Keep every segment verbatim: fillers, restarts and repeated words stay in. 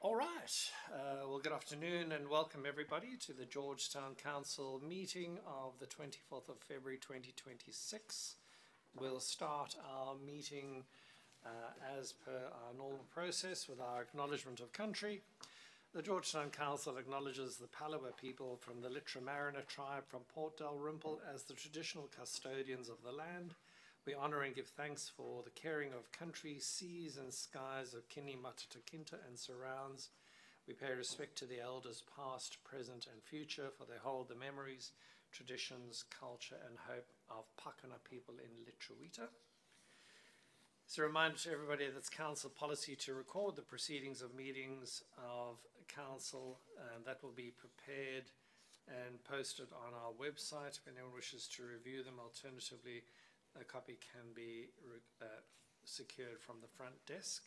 All right, uh, well, good afternoon and welcome everybody to the Georgetown Council meeting of the twenty-fourth of February twenty twenty-six. We'll start our meeting uh, as per our normal process with our acknowledgement of country. The Georgetown Council acknowledges the Palawa people from the Litramarina tribe from Port Dalrymple as the traditional custodians of the land. We honour and give thanks for the caring of country, seas and skies of Kini Matatakinta and surrounds. We pay respect to the elders past, present and future, for they hold the memories, traditions, culture and hope of Pakana people in Litruwita. It's a reminder to everybody that it's council policy to record the proceedings of meetings of council, and that will be prepared and posted on our website if anyone wishes to review them. Alternatively, a copy can be uh, secured from the front desk.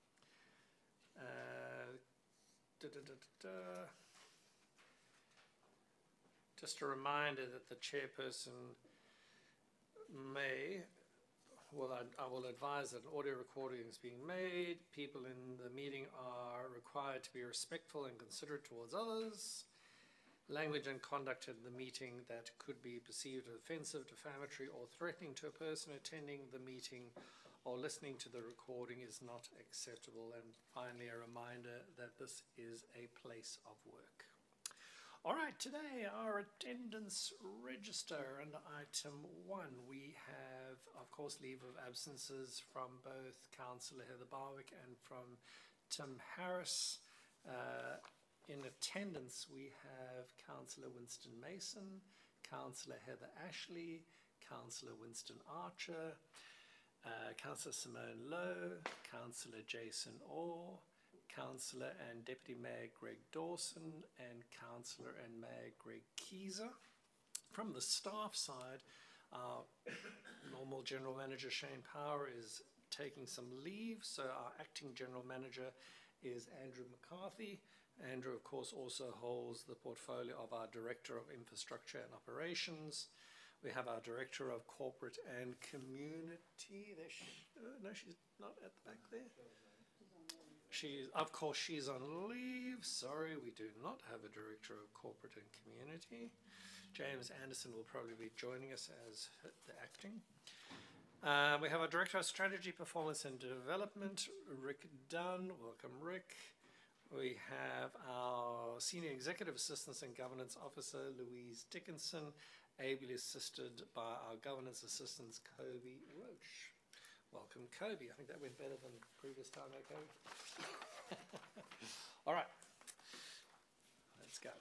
Uh, da, da, da, da, da. Just a reminder that the chairperson may, well, I, I will advise that an audio recording is being made. People in the meeting are required to be respectful and considerate towards others. Language and conduct in the meeting that could be perceived as offensive, defamatory, or threatening to a person attending the meeting or listening to the recording is not acceptable. And finally, a reminder that this is a place of work. All right, today our attendance register under item one. We have, of course, leave of absences from both Councillor Heather Barwick and from Tim Harris. Uh, In attendance, we have Councillor Winston Mason, Councillor Heather Ashley, Councillor Winston Archer, uh, Councillor Simone Lowe, Councillor Jason Orr, Councillor and Deputy Mayor Greg Dawson, and Councillor and Mayor Greg Keyser. From the staff side, our normal General Manager Shane Power is taking some leave, so our acting General Manager is Andrew McCarthy. Andrew, of course, also holds the portfolio of our Director of Infrastructure and Operations. We have our Director of Corporate and Community. There she, uh, no, she's not at the back there. She's, of course, she's on leave. Sorry, we do not have a Director of Corporate and Community. James Anderson will probably be joining us as the acting. Uh, we have our Director of Strategy, Performance and Development, Rick Dunn. Welcome, Rick. We have our Senior Executive Assistance and Governance Officer, Louise Dickinson, ably assisted by our Governance Assistant, Kobe Roach. Welcome, Kobe. I think that went better than the previous time, eh, Kobe? All right, let's go.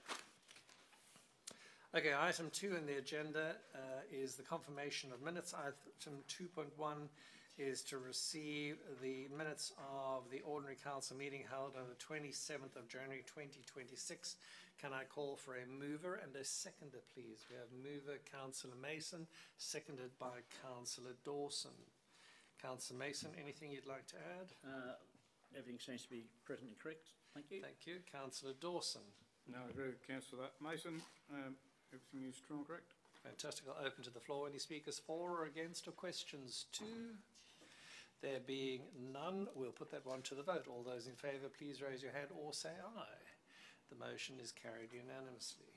Okay, item two in the agenda uh, is the confirmation of minutes. Item two point one is to receive the minutes of the ordinary council meeting held on the twenty-seventh of January twenty twenty-six. Can I call for a mover and a seconder, please? We have mover Councillor Mason, seconded by Councillor Dawson. Councillor Mason, anything you'd like to add? Uh, everything seems to be present and correct. Thank you. Thank you. Councillor Dawson. No, I agree with Councillor Mason. Um, everything is true and correct. Fantastic. I'll open to the floor. Any speakers for or against, or questions to? There being none, we'll put that one to the vote. All those in favour, please raise your hand or say aye. The motion is carried unanimously.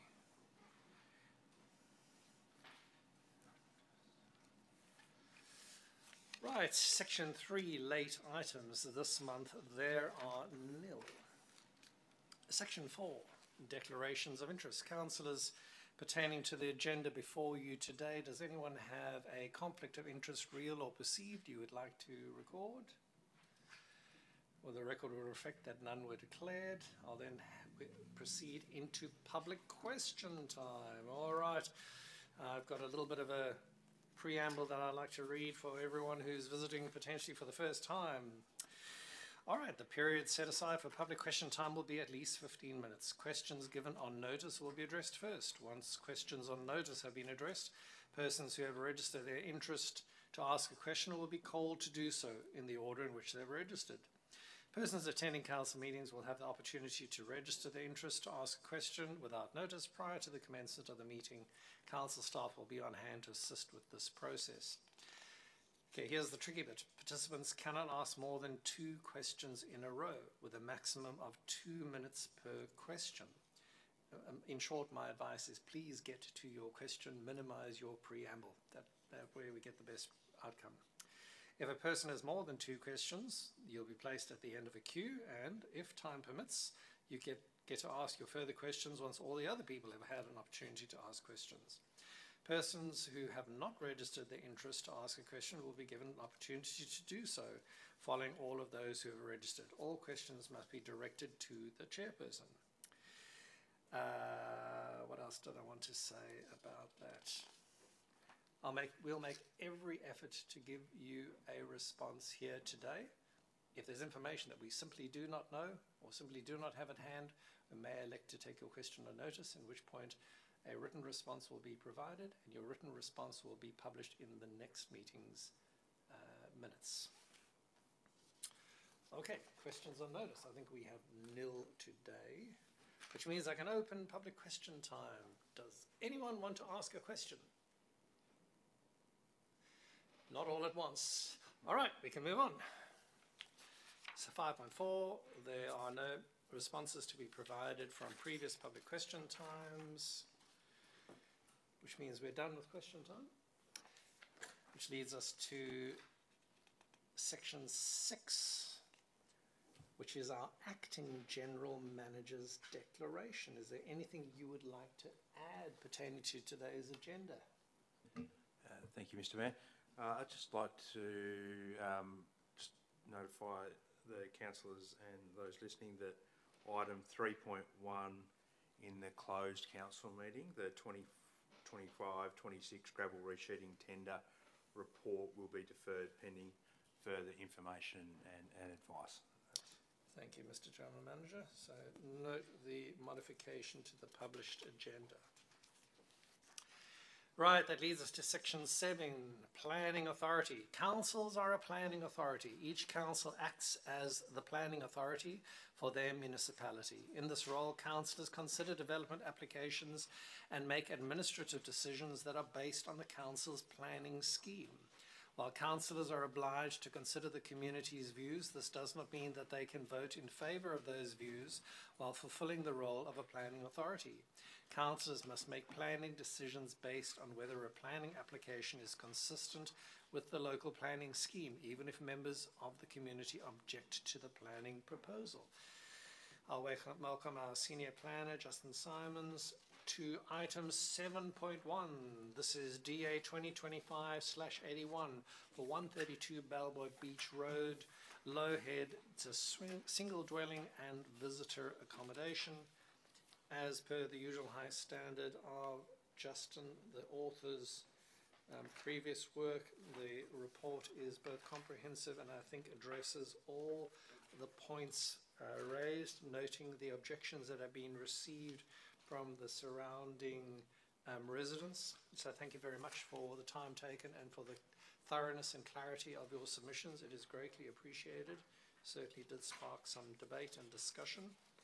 Right, section three, late items. This month there are nil. Section four, declarations of interest. Councillors, pertaining to the agenda before you today, does anyone have a conflict of interest, real or perceived, you would like to record? Well, the record will reflect that none were declared. I'll then proceed into public question time. All right, I've got a little bit of a preamble that I'd like to read for everyone who's visiting potentially for the first time. All right, the period set aside for public question time will be at least fifteen minutes. Questions given on notice will be addressed first. Once questions on notice have been addressed, persons who have registered their interest to ask a question will be called to do so in the order in which they've registered. Persons attending council meetings will have the opportunity to register their interest to ask a question without notice prior to the commencement of the meeting. Council staff will be on hand to assist with this process. Okay, here's the tricky bit. Participants cannot ask more than two questions in a row with a maximum of two minutes per question. Um, in short, my advice is please get to your question, minimize your preamble. That, that way we get the best outcome. If a person has more than two questions, you'll be placed at the end of a queue, and if time permits, you get, get to ask your further questions once all the other people have had an opportunity to ask questions. Persons who have not registered their interest to ask a question will be given an opportunity to do so, following all of those who have registered. All questions must be directed to the chairperson. Uh, what else did I want to say about that? I'll make, we'll make every effort to give you a response here today. If there's information that we simply do not know or simply do not have at hand, we may elect to take your question on notice, in which point a written response will be provided, and your written response will be published in the next meeting's uh, minutes. Okay, questions on notice. I think we have nil today, which means I can open public question time. Does anyone want to ask a question? Not all at once. All right, we can move on. So five point four, there are no responses to be provided from previous public question times, which means we're done with question time, which leads us to section six, which is our acting general manager's declaration. Is there anything you would like to add pertaining to today's agenda? Uh, thank you, Mister Mayor. Uh, I'd just like to um, just notify the councillors and those listening that item three point one in the closed council meeting, the twenty twenty-five twenty-six gravel resheeting tender report, will be deferred pending further information and, and advice. Thank you, Mister General Manager. So note the modification to the published agenda. Right, that leads us to section seven, planning authority. Councils are a planning authority. Each council acts as the planning authority for their municipality. In this role, councillors consider development applications and make administrative decisions that are based on the council's planning scheme. While councillors are obliged to consider the community's views, this does not mean that they can vote in favour of those views while fulfilling the role of a planning authority. Councillors must make planning decisions based on whether a planning application is consistent with the local planning scheme, even if members of the community object to the planning proposal. I'll welcome our senior planner, Justin Simons, to item seven point one. This is D A twenty twenty-five slash eighty-one for one thirty-two Balboa Beach Road, Lowhead. It's a swing, single dwelling and visitor accommodation. As per the usual high standard of Justin, the author's um, previous work, the report is both comprehensive and I think addresses all the points uh, raised, noting the objections that have been received from the surrounding um, residents. So thank you very much for the time taken and for the thoroughness and clarity of your submissions. It is greatly appreciated. Certainly did spark some debate and discussion.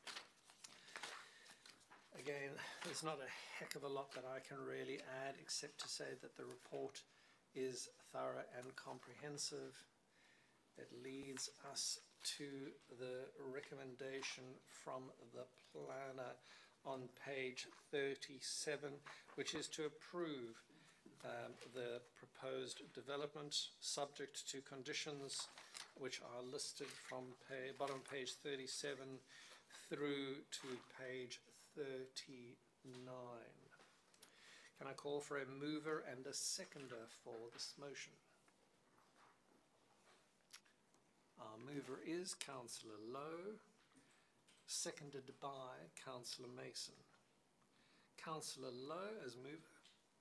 Again, there's not a heck of a lot that I can really add except to say that the report is thorough and comprehensive. It leads us to the recommendation from the planner on page thirty-seven, which is to approve um, the proposed development subject to conditions which are listed from pay, bottom page thirty-seven through to page thirty-nine. Can I call for a mover and a seconder for this motion? Our mover is Councillor Lowe, seconded by Councillor Mason. Councillor Lowe as mover.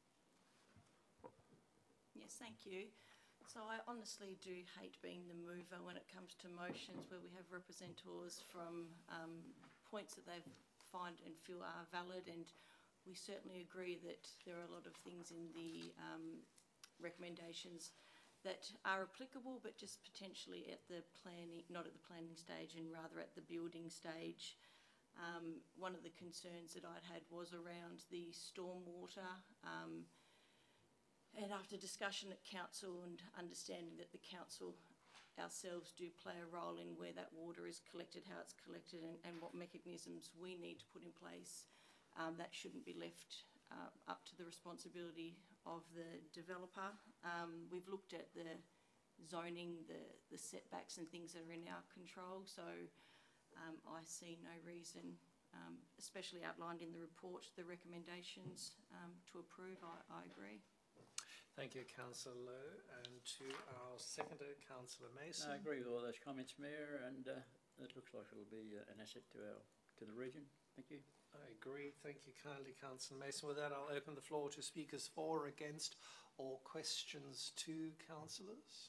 Yes, thank you. So I honestly do hate being the mover when it comes to motions where we have representatives from um, points that they find and feel are valid, and we certainly agree that there are a lot of things in the um, recommendations that are applicable, but just potentially at the planning, not at the planning stage, and rather at the building stage. Um, one of the concerns that I'd had was around the stormwater. Um, And after discussion at council and understanding that the council ourselves do play a role in where that water is collected, how it's collected, and, and what mechanisms we need to put in place, um, that shouldn't be left uh, up to the responsibility of the developer. Um, we've looked at the zoning, the, the setbacks and things that are in our control, so um, I see no reason, um, especially outlined in the report, the recommendations um, to approve. I, I agree. Thank you, Councillor Lowe. And to our seconder, Councillor Mason. I agree with all those comments, Mayor, and uh, it looks like it'll be uh, an asset to our to the region. Thank you. I agree. Thank you kindly, Councillor Mason. With that, I'll open the floor to speakers for or against, or questions to councillors.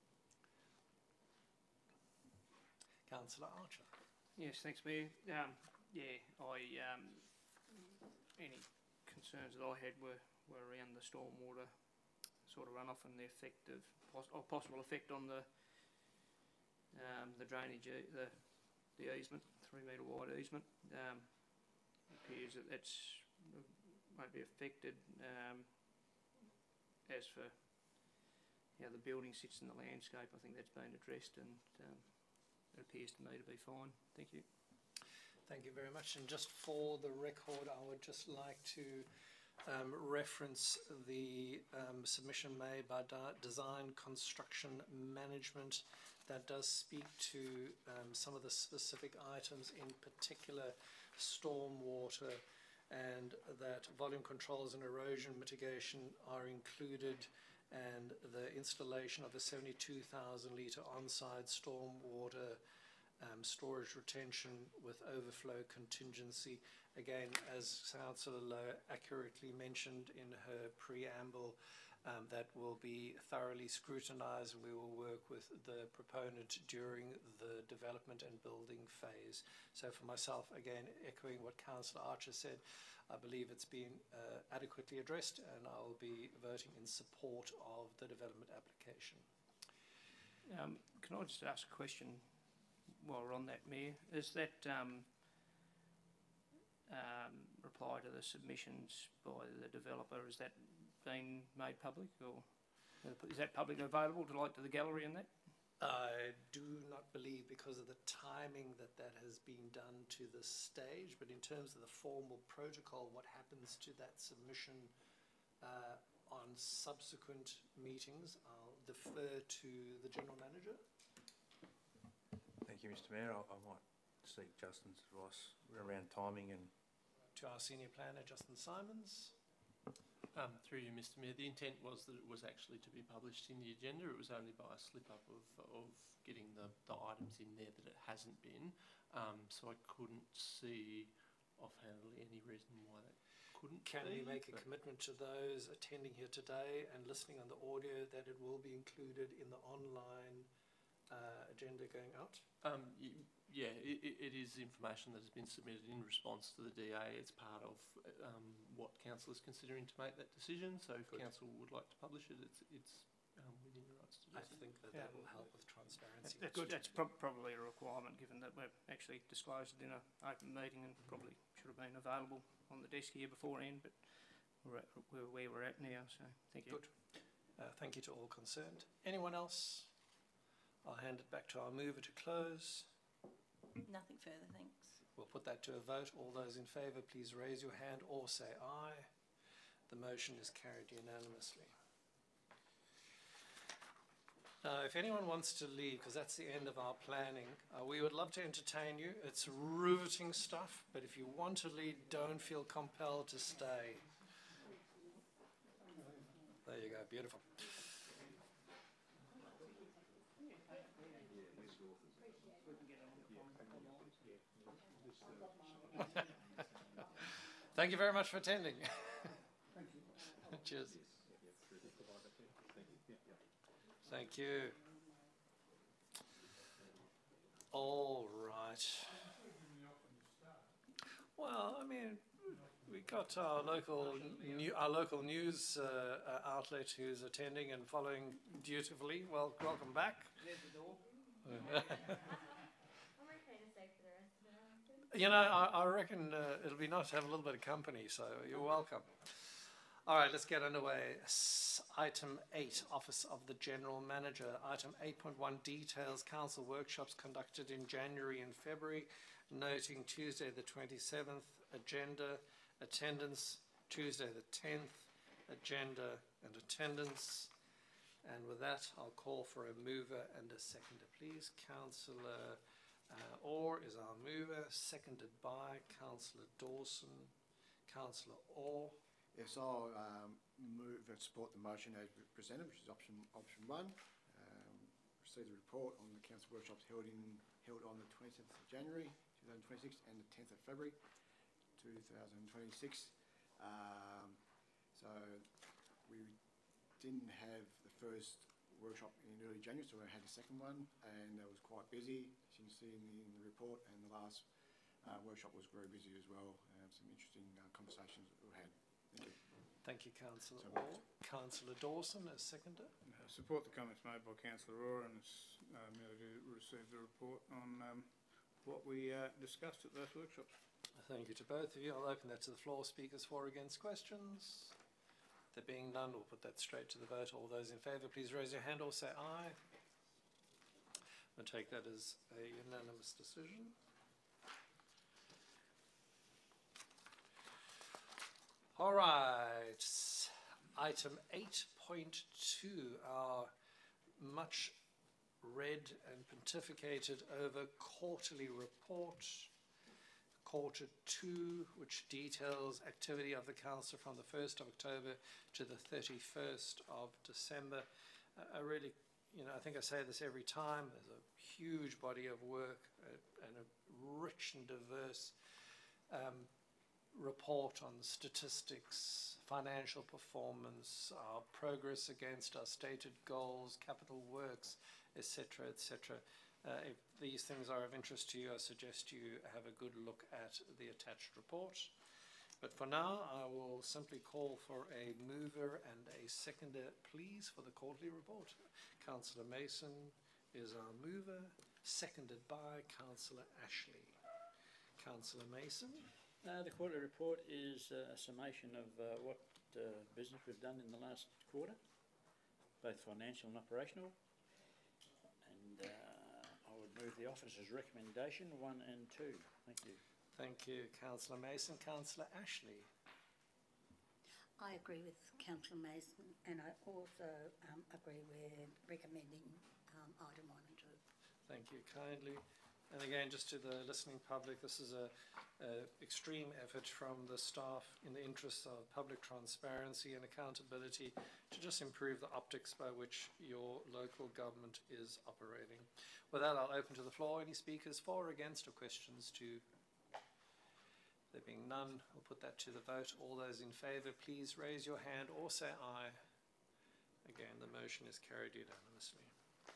Councillor Archer. Yes, thanks, Mayor. Um, yeah, I um, any concerns that I had were, were around the stormwater sort of runoff and the effect of pos or possible effect on the um, the drainage, e the the easement, three metre wide easement. Um, it appears that that's won't be affected. Um, as for how the building sits in the landscape, I think that's been addressed, and um, it appears to me to be fine. Thank you. Thank you very much. And just for the record, I would just like to um, reference the um, submission made by Design Construction Management that does speak to um, some of the specific items, in particular stormwater, and that volume controls and erosion mitigation are included, and the installation of a seventy-two thousand litre on-site stormwater um, storage retention with overflow contingency. Again, as Councillor Lowe accurately mentioned in her preamble, um, that will be thoroughly scrutinised, and we will work with the proponent during the development and building phase. So for myself, again, echoing what Councillor Archer said, I believe it's been uh, adequately addressed, and I'll be voting in support of the development application. Um, can I just ask a question while we're on that, Mayor? Is that um, um, reply to the submissions by the developer, is that been made public, or is that publicly available to like to the gallery and that? I do not believe, because of the timing, that that has been done to this stage, but in terms of the formal protocol, what happens to that submission uh, on subsequent meetings, I'll defer to the General Manager. Thank you, Mister Mayor. I, I might seek Justin's advice around timing and... To our Senior Planner, Justin Simons. Um, through you, Mister Mayor, the intent was that it was actually to be published in the agenda. It was only by a slip-up of, of getting the, the items in there that it hasn't been. Um, so I couldn't see offhandedly any reason why that couldn't Can be. we make a commitment to those attending here today and listening on the audio that it will be included in the online uh, agenda going out? Um, y yeah, it, it is information that has been submitted in response to the D A. It's part of um, what council is considering to make that decision. So if Good. council would like to publish it, it's, it's um, within your rights to do I so. think that Yeah. that will help with transparency. That's, Good. that's prob probably a requirement, given that we've actually disclosed it in an open meeting and probably should have been available on the desk here beforehand, but we're, at, we're where we're at now, so thank you. Good. Uh, thank you to all concerned. Anyone else? I'll hand it back to our mover to close. Nothing further, thanks. We'll put that to a vote. All those in favour, please raise your hand or say aye. The motion is carried unanimously. Now, if anyone wants to leave, because that's the end of our planning, uh, we would love to entertain you. It's riveting stuff, but if you want to leave, don't feel compelled to stay. There you go, beautiful. Thank you very much for attending. Thank you. Cheers. Thank you. All right. Well, I mean, we got our local new, our local news uh, uh, outlet who's attending and following dutifully. Well, welcome back. You know, I, I reckon uh, it'll be nice to have a little bit of company, so you're welcome. All right, let's get underway. S- Item eight, Office of the General Manager. Item eight point one, details council workshops conducted in January and February, noting Tuesday the twenty-seventh, agenda, attendance, Tuesday the tenth, agenda and attendance. And with that, I'll call for a mover and a seconder, please. Councillor uh, Orr is our mover, seconded by Councillor Dawson. Councillor Orr. Yes, I'll um, move and support the motion as presented, which is option option one. Um, receive the report on the council workshops held in held on the twenty-seventh of January two thousand twenty-six and the tenth of February two thousand twenty-six. Um, so we didn't have the first workshop in early January, so we had a second one, and that was quite busy, as you can see in the, in the report. And the last uh, workshop was very busy as well. Uh, some interesting uh, conversations that we had. Thank you. Thank you, Councillor So Orr. Councillor Dawson as seconder. Uh, support the comments made by Councillor Orr, and it's uh, merely to receive the report on um, what we uh, discussed at those workshops. Thank you to both of you. I'll open that to the floor. Speakers for or against questions? There being none, we'll put that straight to the vote. All those in favour, please raise your hand or say aye. I'll take that as a unanimous decision. All right, item eight point two, our much read and pontificated over quarterly report, quarter two, which details activity of the council from the first of October to the thirty-first of December. Uh, I really, you know, I think I say this every time, there's a huge body of work uh, and a rich and diverse um, report on statistics, financial performance, our progress against our stated goals, capital works, et cetera, et cetera. Uh, if these things are of interest to you, I suggest you have a good look at the attached report. But for now, I will simply call for a mover and a seconder, please, for the quarterly report. Councillor Mason is our mover, seconded by Councillor Ashley. Councillor Mason. Uh, the quarterly report is uh, a summation of uh, what uh, business we've done in the last quarter, both financial and operational. And uh, I would move the officer's recommendation one and two. Thank you. Thank you, Councillor Mason. Councillor Ashley. I agree with Councillor Mason, and I also um, agree with recommending um, item one and two. Thank you kindly. And again, just to the listening public, this is a, a extreme effort from the staff in the interests of public transparency and accountability to just improve the optics by which your local government is operating. With that, I'll open to the floor. Any speakers for or against, or questions to? There being none, we'll put that to the vote. All those in favour, please raise your hand or say aye. Again, the motion is carried unanimously.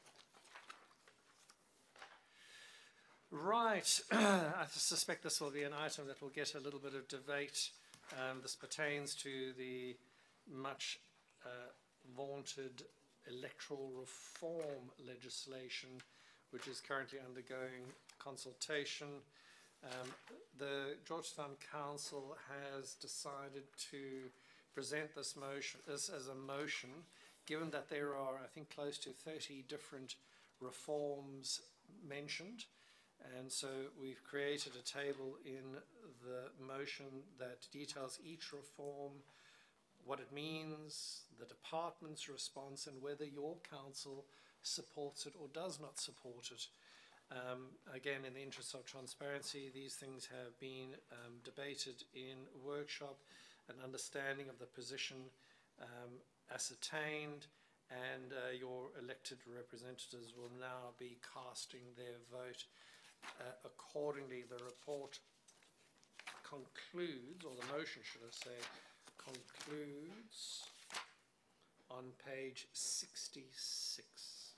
Right, I suspect this will be an item that will get a little bit of debate. Um, this pertains to the much uh, vaunted electoral reform legislation, which is currently undergoing consultation. Um, the Georgetown Council has decided to present this motion, this as a motion, given that there are, I think, close to thirty different reforms mentioned. And so we've created a table in the motion that details each reform, what it means, the department's response, and whether your council supports it or does not support it. Um, again, in the interest of transparency, these things have been um, debated in workshop, an understanding of the position um, ascertained, and uh, your elected representatives will now be casting their vote. Uh, accordingly, the report concludes, or the motion should I say, concludes on page sixty-six.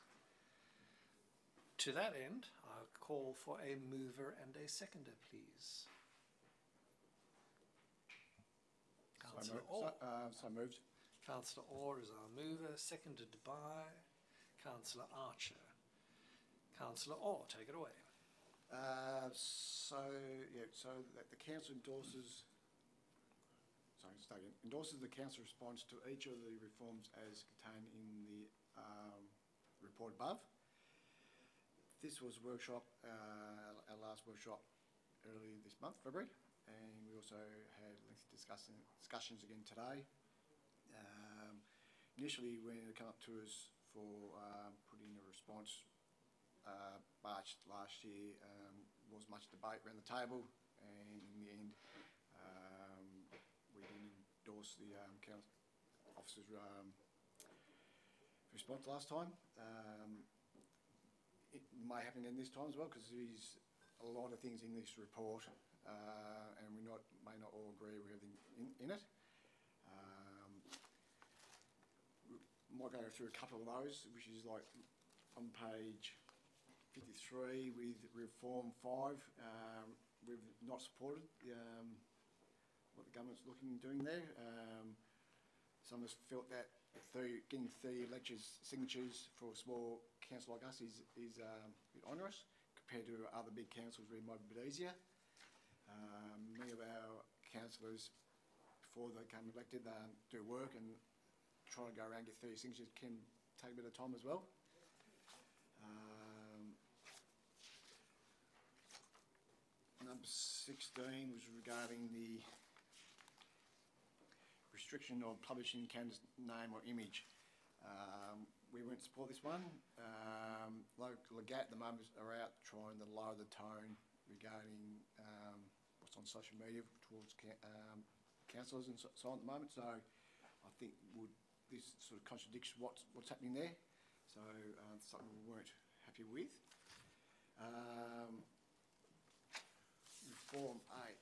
To that end, I'll call for a mover and a seconder, please. Councillor So, Orr. so, uh, so moved. Councillor Orr is our mover, seconded by Councillor Archer. Councillor Orr, take it away. Uh, so, yeah, so that the council endorses, sorry, start again. Endorses the council response to each of the reforms as contained in the um, report above. This was workshop, uh, our last workshop earlier this month, February, and we also had lengthy discussion, discussions again today. Um, initially, when it came up to us for uh, putting a response, uh, March last year, um, was much debate around the table, and in the end, um, we didn't endorse the um, council officer's um, response last time. Um, it may happen again this time as well, because there's a lot of things in this report, uh, and we not may not all agree with everything in, in it. Um, we might go through a couple of those, which is like on page fifty-three with Reform five. Um, we've not supported um, what the government's looking doing there. Um, some of us felt that thirty, getting thirty lectures signatures for a small council like us is, is um, a bit onerous compared to other big councils where it might be a bit easier. Um, many of our councillors, before they become elected, they do work, and trying to go around and get thirty signatures can take a bit of time as well. Um, number sixteen was regarding the restriction of publishing candidate's name or image. Um, we won't support this one. Um, local Legat at the moment are out trying to lower the tone regarding um, what's on social media towards ca um, councillors and so, so on at the moment. So I think would this sort of contradicts what's what's happening there. So uh, something we weren't happy with. Um, Reform eight.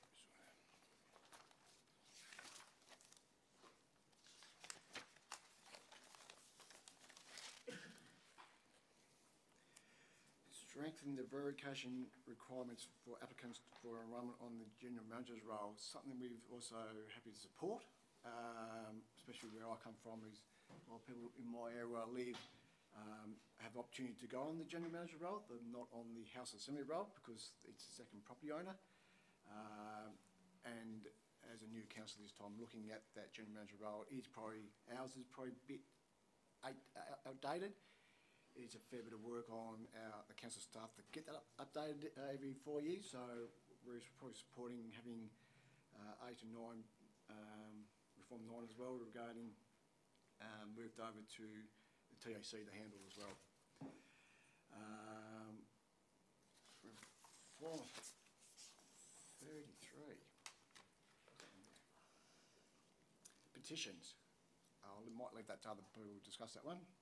Strengthen the verification requirements for applicants for enrolment on the general manager's role. Something we've also happy to support, um, especially where I come from. Is a lot of people in my area where I live um, have the opportunity to go on the general manager role, but not on the House Assembly role because it's a second property owner. Um, and as a new councillor this time, looking at that general manager role, is probably ours is probably a bit outdated. It's a fair bit of work on our, the council staff to get that up, updated uh, every four years. So we're probably supporting having uh, eight and nine, um, reform nine as well, regarding um, moved over to the T A C to handle as well. Um, reform thirty-three. Petitions. I might leave that to other people to discuss that one.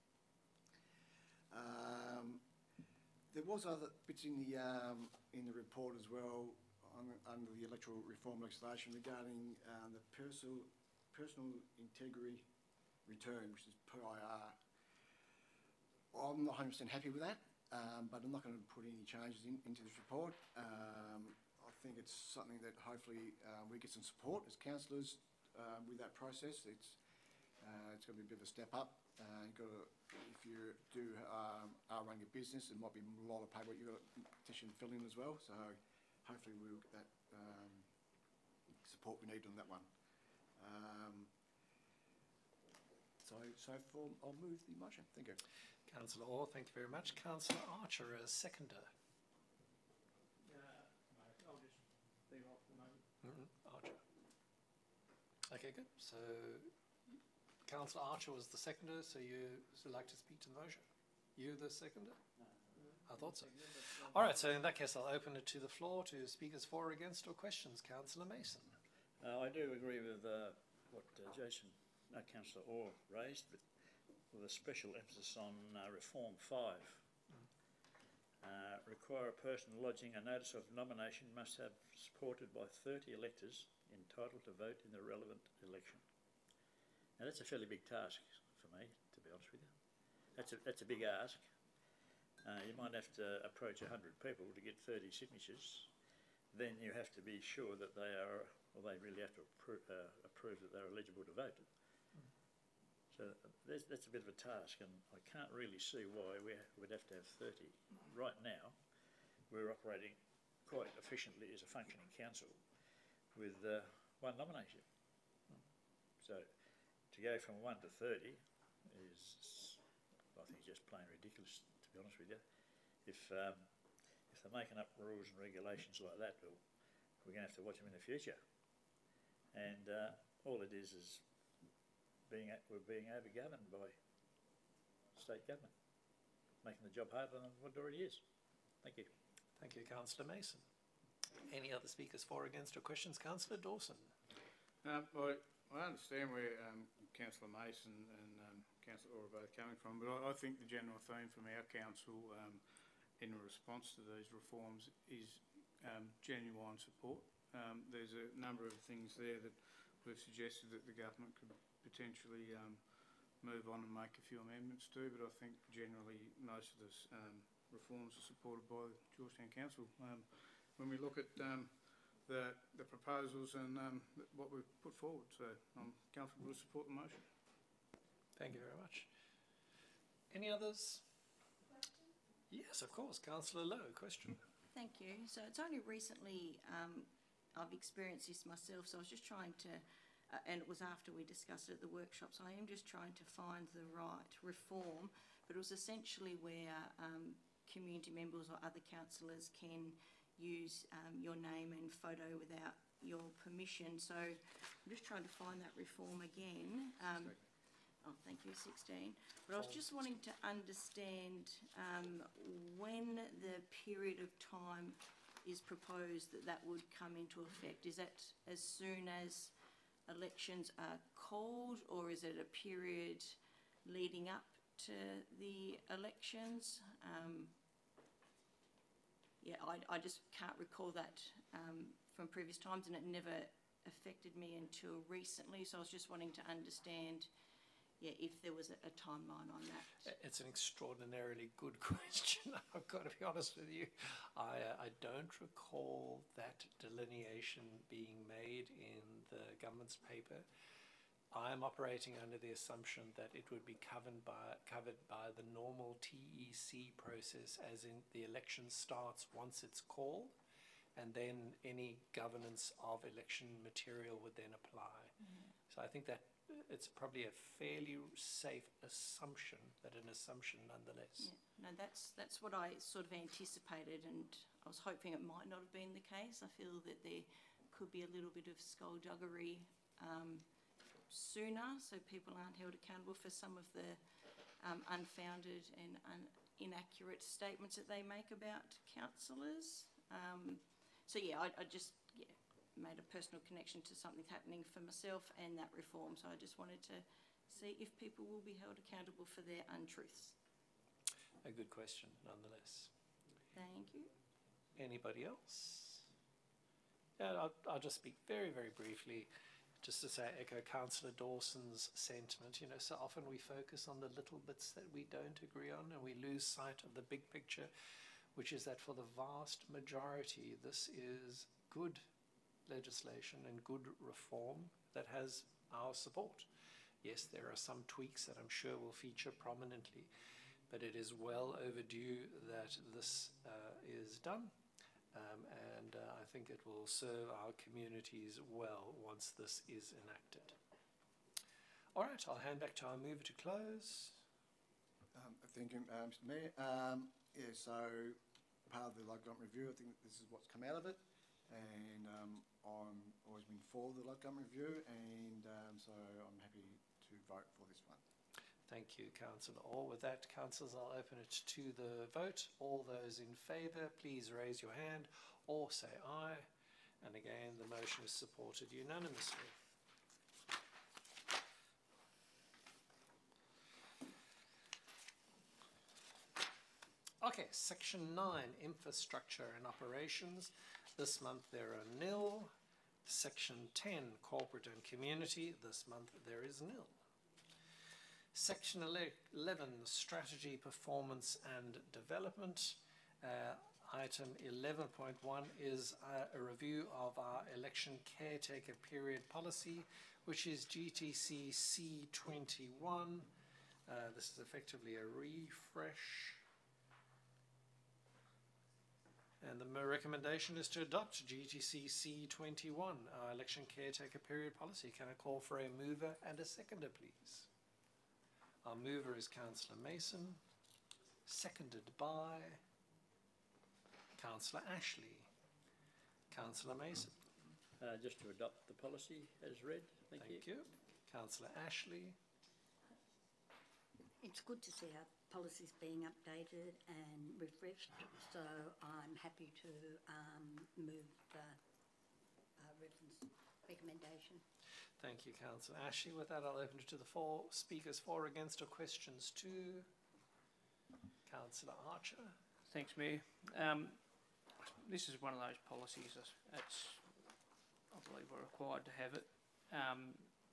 Um, there was other bits in the um, in the report as well on, under the electoral reform legislation regarding um, the personal personal integrity return, which is P I R. I'm not one hundred percent happy with that, um, but I'm not going to put any changes in, into this report. Um, I think it's something that hopefully uh, we get some support as councillors uh, with that process. It's uh, it's going to be a bit of a step up. Uh, you've got to, if you do um, are running a business, it might be a lot of paperwork you've got to petition fill in as well. So hopefully we'll get that um, support we need on that one. Um, so, so for, I'll move the motion. Thank you. Councillor Orr, thank you very much. Councillor Archer as seconder. Uh, no, I'll just leave off the moment. Mm-hmm. Archer. Okay, good. So Councillor Archer was the seconder, so you would like to speak to the motion? You the seconder? No. I thought so. All right, so in that case, I'll open it to the floor to speakers for or against or questions. Councillor Mason. Uh, I do agree with uh, what uh, Jason, no, Councillor Orr raised, but with a special emphasis on uh, Reform five. Uh, require a person lodging a notice of nomination must have supported by thirty electors entitled to vote in the relevant election. Now that's a fairly big task for me, to be honest with you. That's a, that's a big ask. Uh, you might have to approach a hundred people to get thirty signatures. Then you have to be sure that they are, or they really have to appro uh, approve that they're eligible to vote. Mm. So that's, that's a bit of a task, and I can't really see why we would have to have thirty. Right now, we're operating quite efficiently as a functioning council with uh, one nomination. So to go from one to thirty is, I think, just plain ridiculous, to be honest with you. If um, if they're making up rules and regulations like that, well, we're going to have to watch them in the future. And uh, all it is is being we're being overgoverned by state government, making the job harder than what it already is. Thank you. Thank you, Councillor Mason. Any other speakers for, against, or questions? Councillor Dawson. Um, well, I understand where um, Councillor Mason and um, Councillor Orr are both coming from, but I, I think the general theme from our council um, in response to these reforms is um, genuine support. Um, there's a number of things there that we've suggested that the government could potentially um, move on and make a few amendments to, but I think generally most of the um, reforms are supported by the Georgetown Council. Um, when we look at um, the, the proposals and um, what we've put forward, so I'm comfortable to support the motion. Thank you very much. Any others? Yes, of course. Councillor Lowe, question. Thank you. So it's only recently um, I've experienced this myself, so I was just trying to, uh, and it was after we discussed it at the workshop, so I am just trying to find the right reform, but it was essentially where um, community members or other councillors can use um, your name and photo without your permission. So I'm just trying to find that reform again. Um, oh, thank you, sixteen. But I was just wanting to understand um, when the period of time is proposed that that would come into effect. Is that as soon as elections are called, or is it a period leading up to the elections? Um, yeah, I, I just can't recall that um, from previous times, and it never affected me until recently, so I was just wanting to understand yeah, if there was a, a timeline on that. It's an extraordinarily good question. I've got to be honest with you. I, uh, I don't recall that delineation being made in the government's paper. I am operating under the assumption that it would be covered by, covered by the normal T E C process, as in the election starts once it's called, and then any governance of election material would then apply. Mm-hmm. So I think that it's probably a fairly safe assumption, but an assumption nonetheless. Yeah, no, that's that's what I sort of anticipated, and I was hoping it might not have been the case. I feel that there could be a little bit of skullduggery um, sooner, so people aren't held accountable for some of the um, unfounded and un inaccurate statements that they make about councillors. Um, so yeah, I, I just yeah. made a personal connection to something happening for myself and that reform. So I just wanted to see if people will be held accountable for their untruths. A good question, nonetheless. Thank you. Anybody else? Yeah, I'll, I'll just speak very, very briefly, just to say, echo Councillor Dawson's sentiment. You know, so often we focus on the little bits that we don't agree on, and we lose sight of the big picture, which is that for the vast majority, this is good legislation and good reform that has our support. Yes, there are some tweaks that I'm sure will feature prominently, but it is well overdue that this uh, is done, um, and uh, I think it will serve our communities well once this is enacted. All right, I'll hand back to our mover to close. Um, thank you, uh, Mister Mayor. Um, yeah, so part of the local government review, I think this is what's come out of it. And um, I'm always been for the local government review, and um, so I'm happy to vote for this one. Thank you, Councillor Orr. With that, councillors, I'll open it to the vote. All those in favour, please raise your hand or say aye. And again, the motion is supported unanimously. Okay, section nine, infrastructure and operations. This month there are nil. Section ten, corporate and community. This month there is nil. Section eleven, strategy, performance and development. Uh, item eleven point one is uh, a review of our election caretaker period policy, which is G T C C twenty-one. Uh, this is effectively a refresh. And the mo- recommendation is to adopt G T C C twenty-one, our election caretaker period policy. Can I call for a mover and a seconder, please? Our mover is Councillor Mason, seconded by Councillor Ashley. Councillor Mason. Uh, just to adopt the policy as read. Thank, Thank you. you. Councillor Ashley. It's good to see our policies being updated and refreshed, so I'm happy to um, move the uh, reference recommendation. Thank you, Councillor Ashley. With that, I'll open it to the floor. Speakers for, against, or questions to Councillor Archer. Thanks, Mayor. Um, this is one of those policies that's, that's I believe we're required to have it. Um,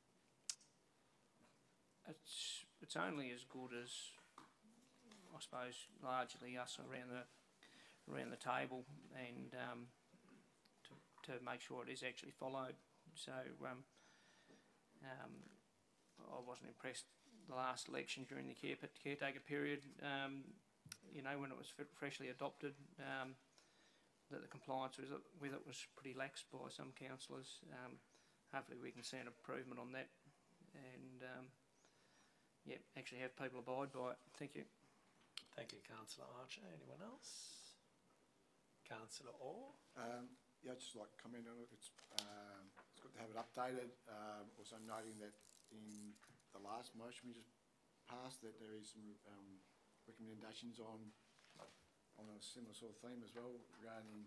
it's it's only as good as, I suppose, largely us around the around the table and um, to to make sure it is actually followed. So um, um, I wasn't impressed the last election during the care, caretaker period. Um, you know, when it was freshly adopted, um, that the compliance with it, with it was pretty lax by some councillors. Um, hopefully we can see an improvement on that and, um, yeah, actually have people abide by it. Thank you. Thank you, Councillor Archer. Anyone else? Councillor Orr. Um, yeah, I'd just like to comment on it. It's, um, it's good to have it updated. Um, also noting that in the last motion we just passed that there is some um, recommendations on on a similar sort of theme as well regarding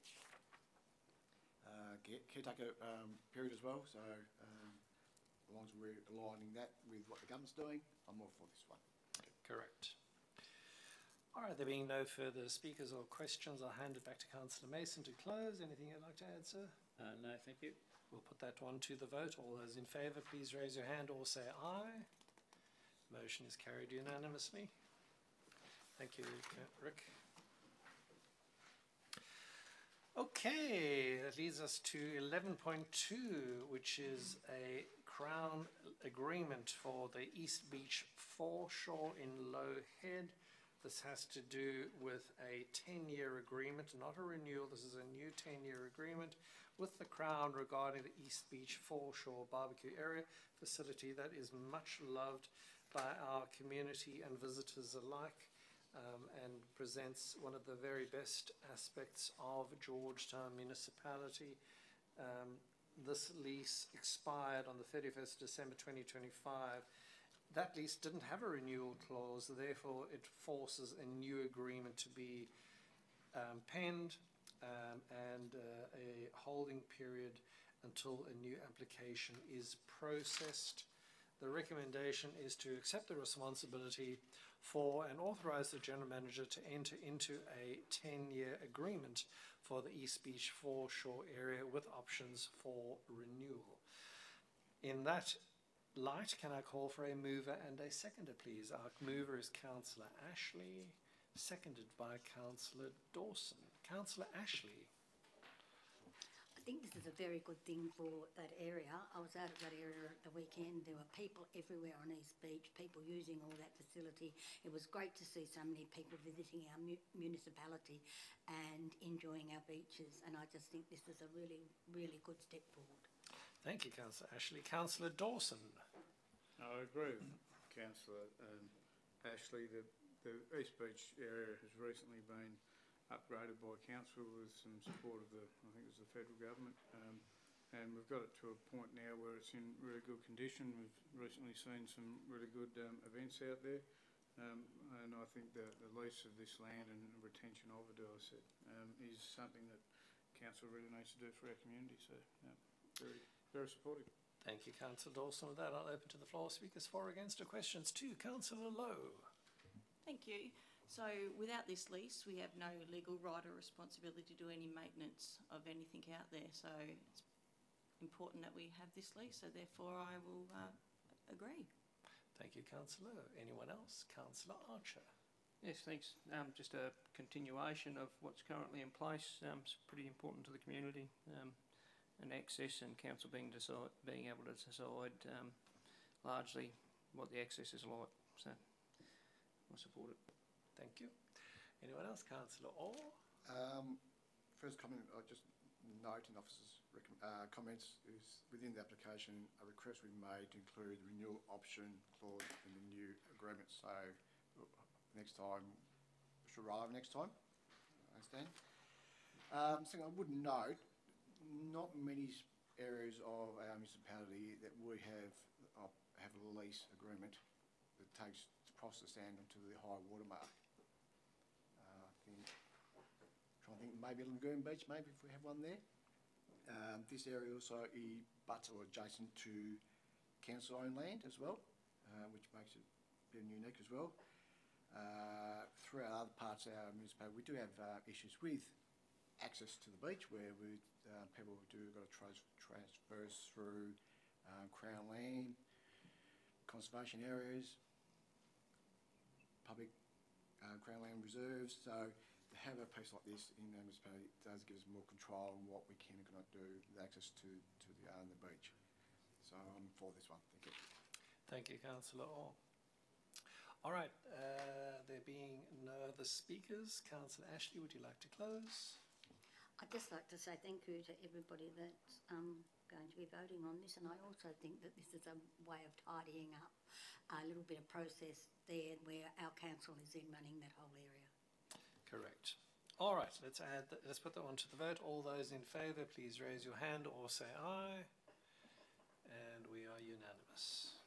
uh, care- caretaker um, period as well. So um, as long as we're aligning that with what the government's doing, I'm all for this one. Correct. All right, there being no further speakers or questions, I'll hand it back to Councillor Mason to close. Anything you'd like to add, sir? Uh, no, thank you. We'll put that one to the vote. All those in favour, please raise your hand or say aye. Motion is carried unanimously. Thank you, Rick. Okay, that leads us to eleven point two, which is a Crown agreement for the East Beach foreshore in Low Head. This has to do with a ten-year agreement, not a renewal. This is a new ten-year agreement with the Crown regarding the East Beach foreshore barbecue area facility that is much loved by our community and visitors alike. Um, and presents one of the very best aspects of Georgetown municipality. Um, this lease expired on the thirty-first of December twenty twenty-five. That lease didn't have a renewal clause, therefore it forces a new agreement to be um, penned um, and uh, a holding period until a new application is processed. The recommendation is to accept the responsibility for and authorise the General Manager to enter into a ten-year agreement for the East Beach foreshore area with options for renewal. In that light, can I call for a mover and a seconder, please? Our mover is Councillor Ashley, seconded by Councillor Dawson. Councillor Ashley. I think this is a very good thing for that area. I was out at that area at the weekend. There were people everywhere on East Beach, people using all that facility. It was great to see so many people visiting our mu municipality and enjoying our beaches. And I just think this is a really, really good step forward. Thank you, Councillor Ashley. Councillor Dawson. I agree with Councillor um, Ashley. The, the East Beach area has recently been upgraded by council with some support of the, I think it was the federal government, um, and we've got it to a point now where it's in really good condition. We've recently seen some really good um, events out there, um, and I think the, the lease of this land and retention of it, as I said, um, is something that council really needs to do for our community. So, yeah, very, very supportive. Thank you, Councillor Dawson. With that, I'll open to the floor. Speakers for, against, or questions to Councillor Lowe. Thank you. So without this lease, we have no legal right or responsibility to do any maintenance of anything out there. So it's important that we have this lease. So therefore, I will uh, agree. Thank you, Councillor Lowe. Anyone else? Councillor Archer. Yes, thanks. Um, just a continuation of what's currently in place. Um, it's pretty important to the community. Um, and access and council being decide, being able to decide um, largely what the access is like. So I support it. Thank you. Anyone else? Councillor Orr. Um, first comment I just note in officers' recom- uh, comments is within the application a request we made to include the renewal option clause in the new agreement. So uh, next time, should arrive next time. I understand. Um, something I would note, not many s- areas of our municipality that we have uh, have a lease agreement that takes across the sand onto the high water mark. Uh, I think, trying to think, maybe Lagoon Beach, maybe if we have one there. Um, this area also is butts or adjacent to council-owned land as well, uh, which makes it a bit unique as well. Uh, throughout other parts of our municipality, we do have uh, issues with access to the beach, where we, uh, people do got to tra- transverse through um, Crown land, conservation areas, public uh, Crown land reserves. So to have a piece like this in our municipality does give us more control on what we can and cannot do with access to, to the, uh, the beach. So I'm for this one. Thank you. Thank you, Councillor Orr. All right, uh, there being no other speakers, Councillor Ashley, would you like to close? I'd just like to say thank you to everybody that's um, going to be voting on this, and I also think that this is a way of tidying up a little bit of process there where our council is in running that whole area. Correct. All right, let's add that, let's put that one to the vote. All those in favour, please raise your hand or say aye. And we are unanimous.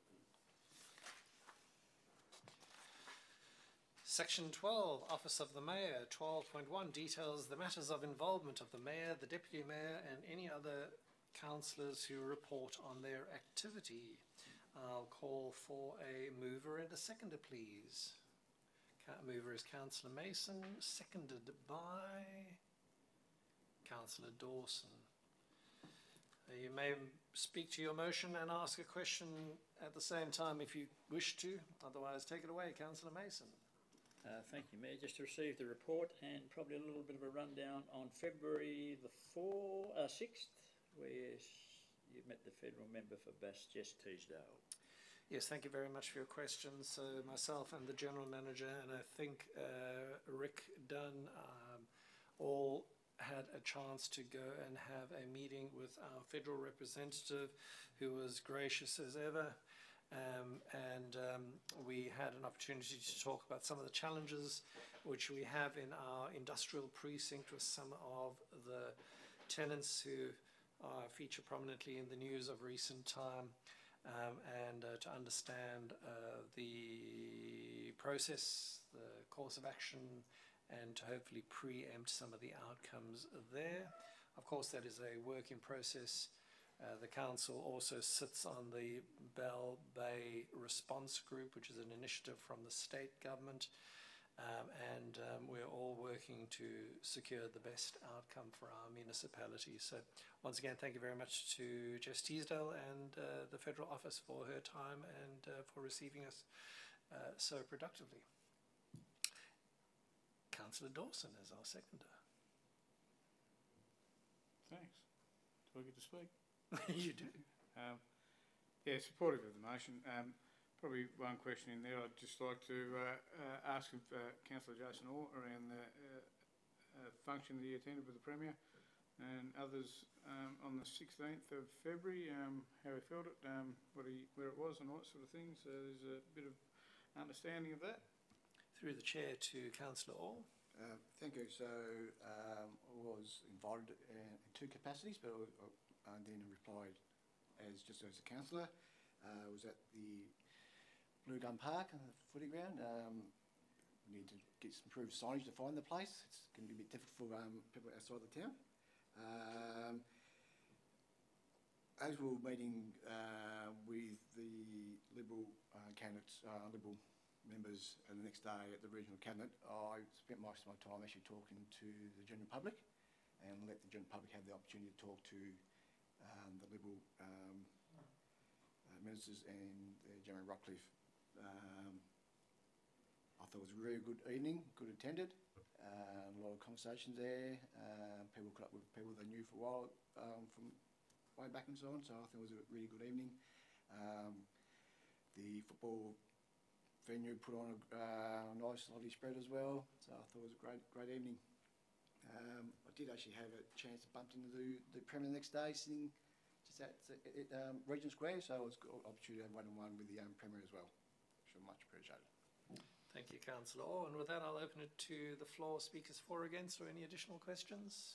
Section twelve, Office of the Mayor, twelve point one, details the matters of involvement of the Mayor, the Deputy Mayor and any other councillors who report on their activity. I'll call for a mover and a seconder, please. Ca- Mover is Councillor Mason, seconded by Councillor Dawson. Uh, You may speak to your motion and ask a question at the same time if you wish to, otherwise take it away, Councillor Mason. Uh, thank you, Mayor. Just received the report and probably a little bit of a rundown on February the fourth, uh, sixth, where s- you met the federal member for Bass Jess Teasdale. Yes, thank you very much for your questions. So myself and the General Manager and I think uh, Rick Dunn um, all had a chance to go and have a meeting with our federal representative, who was gracious as ever. Um, and um, we had an opportunity to talk about some of the challenges which we have in our industrial precinct with some of the tenants who uh, feature prominently in the news of recent time, um, and uh, to understand uh, the process, the course of action, and to hopefully preempt some of the outcomes there. Of course, that is a work in process. Uh, the council also sits on the Bell Bay Response Group, which is an initiative from the state government, um, and um, we're all working to secure the best outcome for our municipality. So once again, thank you very much to Jess Teasdale and uh, the Federal Office for her time and uh, for receiving us uh, so productively. Councillor Dawson is our seconder. Thanks. Do I get to speak? You do. Um, yeah, supportive of the motion. Um, probably one question in there I'd just like to uh, uh, ask of, uh, Councillor Jason Orr around the uh, uh, function that he attended with the Premier and others um, on the sixteenth of February, um, how he felt it, um, what he, where it was and all that sort of thing. So there's a bit of understanding of that. Through the chair to Councillor Orr. Uh, thank you. So um, I was involved in, in two capacities, but I, I, I then replied as just as a councillor. Uh, I was at the Blue Gun Park, uh, footy ground. Um, we need to get some improved signage to find the place. It's going to be a bit difficult for um, people outside the town. Um, as we were meeting uh, with the Liberal uh, candidates, uh, Liberal members, and the next day at the regional cabinet, I spent most of my time actually talking to the general public and let the general public have the opportunity to talk to um, the Liberal um, uh, ministers and uh, Jeremy Rockcliffe. Um, I thought it was a really good evening, good attended, uh, a lot of conversations there. Uh, people caught up with people they knew for a while um, from way back and so on, so I think it was a really good evening. Um, the football venue put on a uh, nice lovely spread as well, so I thought it was a great great evening. Um, I did actually have a chance to bump into the, the Premier the next day, sitting just at, at um, Regent Square, so it was an opportunity to have one-on-one with the um, Premier as well, which was much appreciated. Thank you, Councillor Orr. And with that, I'll open it to the floor. Speakers for or against, or any additional questions?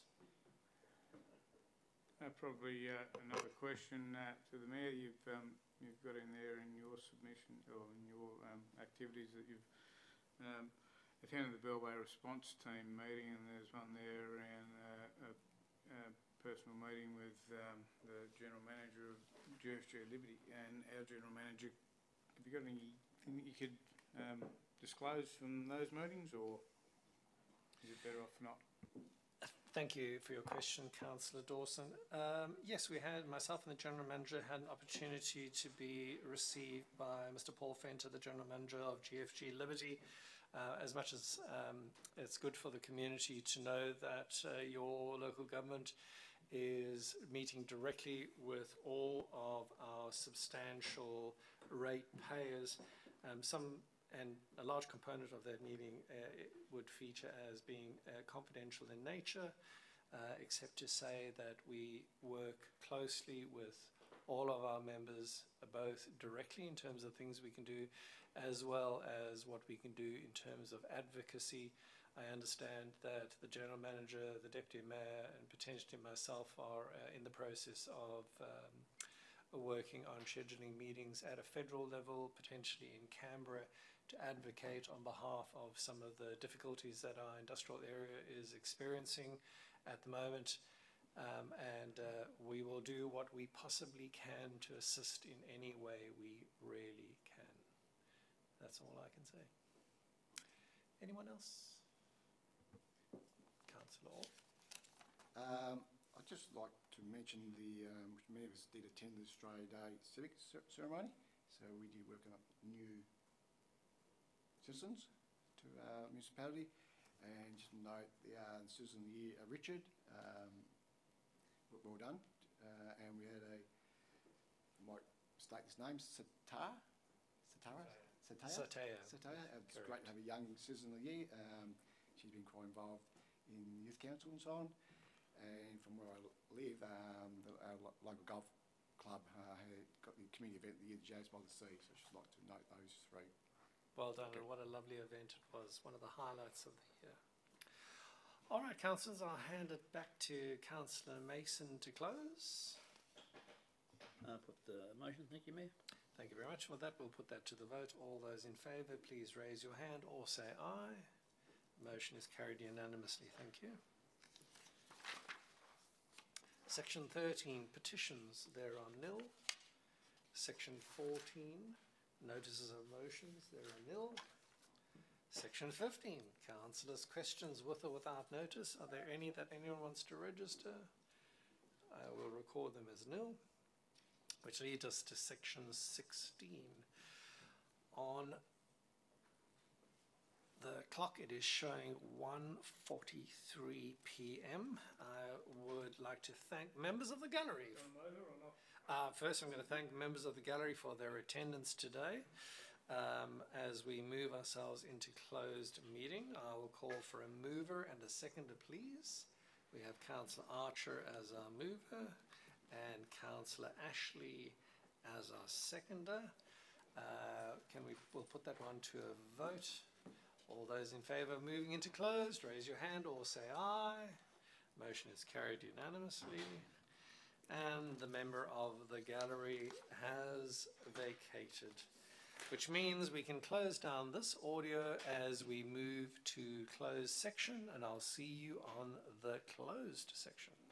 Uh, probably uh, another question uh, to the Mayor. You've um, you've got in there in your submission or in your um, activities that you've um, attended the Bellway Response Team meeting, and there's one there and uh, a, a personal meeting with um, the General Manager of G F G Liberty and our General Manager. Have you got anything that you could um, disclose from those meetings, or is it better off not? Thank you for your question, Councillor Dawson. Um, yes, we had, myself and the General Manager had an opportunity to be received by Mister Paul Fenter, the General Manager of G F G Liberty. Uh, as much as um, it's good for the community to know that uh, your local government is meeting directly with all of our substantial rate payers, um, some and a large component of that meeting uh, it would feature as being uh, confidential in nature, uh, except to say that we work closely with all of our members, uh, both directly in terms of things we can do, as well as what we can do in terms of advocacy. I understand that the General Manager, the Deputy Mayor, and potentially myself are uh, in the process of um, working on scheduling meetings at a federal level, potentially in Canberra, to advocate on behalf of some of the difficulties that our industrial area is experiencing at the moment. Um, and uh, we will do what we possibly can to assist in any way we really can. That's all I can say. Anyone else? Councillor Orr. Um, I'd just like to mention the, um, which many of us did attend the Australia Day civic cer- ceremony. So we did work on new citizens to our municipality, and just note the uh, Citizen of the Year, uh, Richard, um, well done, uh, and we had a, I might mistake this name, Satara, Satara, Sataya, Sataya. Sataya. It's great to have a young Citizen of the Year. Um, she's been quite involved in the youth council and so on, and from where I live, um, the, our lo- local golf club uh, had got the community event of the year, the Jazz by the Sea, so I'd just like to note those three. Well done, and what a lovely event it was, one of the highlights of the year. All right, councillors, I'll hand it back to Councillor Mason to close. Uh, put the motion, thank you, Mayor. Thank you very much. With that, we'll put that to the vote. All those in favour, please raise your hand or say aye. Motion is carried unanimously. Thank you. Section thirteen, petitions. There are nil. Section fourteen, notices of motions. There are nil. Section fifteen, councillors' questions with or without notice. Are there any that anyone wants to register? I will record them as nil. Which leads us to section sixteen. On the clock, it is showing one forty-three p m. I would like to thank members of the gallery. Uh, first, I'm going to thank members of the gallery for their attendance today. Um, as we move ourselves into closed meeting, I will call for a mover and a seconder, please. We have Councillor Archer as our mover and Councillor Ashley as our seconder. Uh, can we, we'll put that one to a vote. All those in favour of moving into closed, raise your hand or say aye. Motion is carried unanimously. And the member of the gallery has vacated, which means we can close down this audio as we move to closed section, and I'll see you on the closed section.